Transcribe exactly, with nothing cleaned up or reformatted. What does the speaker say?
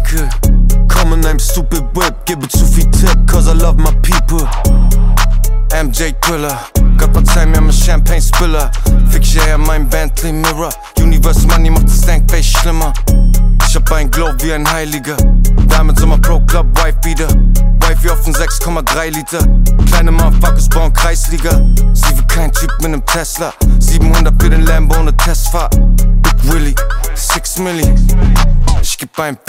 Vehicle. Komm in einem stupid whip, gebe zu viel Tipp, cause I love my people. M J Thriller, Gott verzeih mir, mein Champagne Spiller. Fick ich eher mein Bentley Mirror. Universe Money macht das Denkface schlimmer. Ich hab ein Glow wie ein Heiliger. Damit Sommer Pro Club Wife wieder. Wife wie auf den sechs Komma drei Liter. Kleine Motherfuckers bauen Kreisliga. Sie will kein Typ mit nem Tesla. siebenhundert für den Lambo ohne Testfahrt. Big Willy, six Milli. Ich geb ein